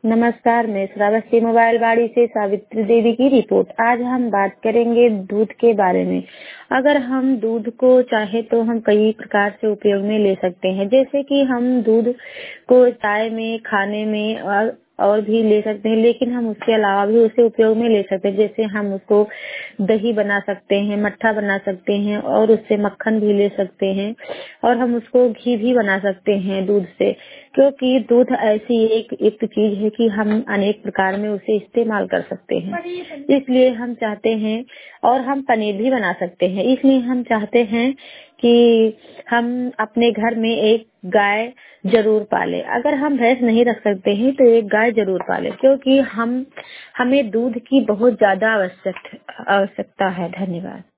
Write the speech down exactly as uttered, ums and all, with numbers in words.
नमस्कार, मैं श्रावस्ती मोबाइल वाड़ी से सावित्री देवी की रिपोर्ट। आज हम बात करेंगे दूध के बारे में। अगर हम दूध को चाहे तो हम कई प्रकार से उपयोग में ले सकते हैं, जैसे कि हम दूध को चाय में, खाने में और और भी ले सकते हैं, लेकिन हम उसके अलावा भी उसे उपयोग में ले सकते हैं। जैसे हम उसको दही बना सकते हैं, मट्ठा बना सकते हैं और उससे मक्खन भी ले सकते हैं और हम उसको घी भी बना सकते हैं दूध से, क्योंकि दूध ऐसी एक एक चीज है कि हम अनेक प्रकार में उसे इस्तेमाल कर सकते हैं। इसलिए हम चाहते हैं, और हम पनीर भी बना सकते हैं। इसलिए हम चाहते हैं कि हम अपने घर में एक गाय जरूर पालें। अगर हम भैंस नहीं रख सकते हैं तो एक गाय जरूर पालें, क्योंकि हम हमें दूध की बहुत ज्यादा आवश्यक आवश्यकता है। धन्यवाद।